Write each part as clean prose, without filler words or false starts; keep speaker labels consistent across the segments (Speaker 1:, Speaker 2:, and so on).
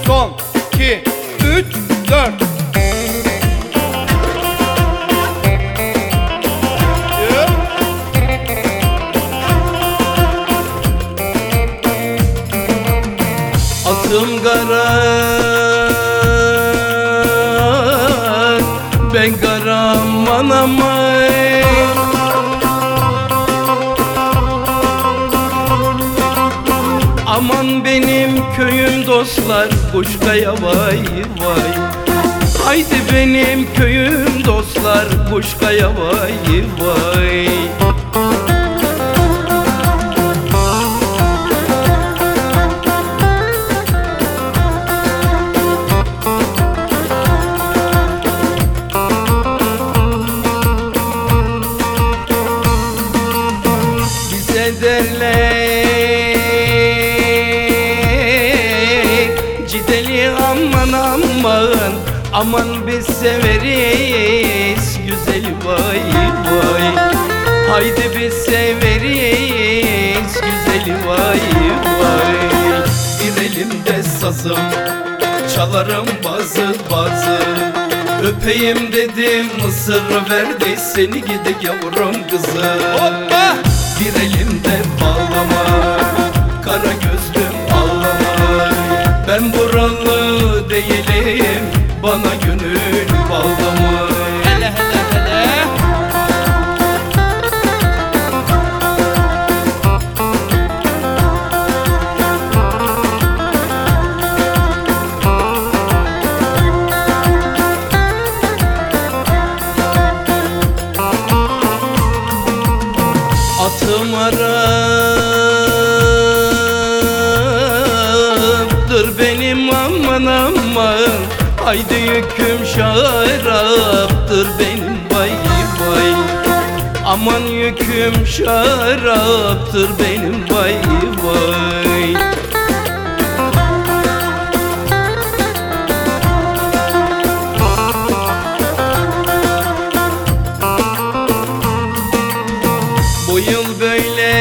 Speaker 1: Son 2 3 4.
Speaker 2: Atım kara, ben kara aman aman. Aman benim köyüm dostlar, Kuşkaya vay vay. Haydi benim köyüm dostlar, Kuşkaya vay vay. Bize derler Cideli aman aman, aman biz severiz güzeli vay vay. Haydi biz severiz güzeli vay vay. Bir elimde sazım, çalarım bazı bazı. Öpeyim dedim mısır verdi seni gidi yavrum kızı.
Speaker 1: Hoppa!
Speaker 2: Bir elimde bağlama, kara gözlüm ağlama. Ben buralı değilim, bana gönül bağlama.
Speaker 1: Hele hele hele.
Speaker 2: Atım Arap'tır benim aman aman. Haydi yüküm şaraptır benim vay vay. Aman yüküm şaraptır benim vay vay. Bu yıl böyle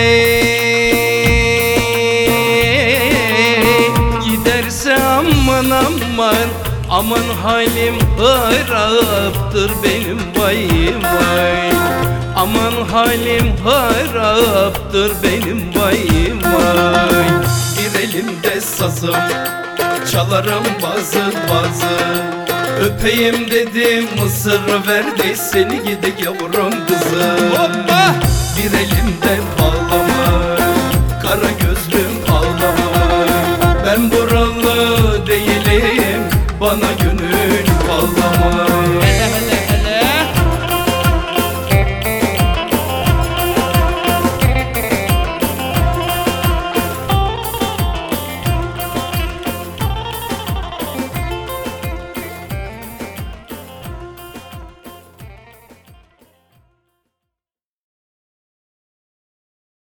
Speaker 2: giderse aman aman, aman halim haraptır benim vay vay. Aman halim haraptır benim vay vay. Bir elimde sazım, çalarım bazı bazı. Öpeyim dedim mısır verdi seni gidi yavrum kızı.
Speaker 1: Hoppa!
Speaker 2: Bir elimde bağlama, kara gözlüm ağlama. Ben buralı değilim, bana gönül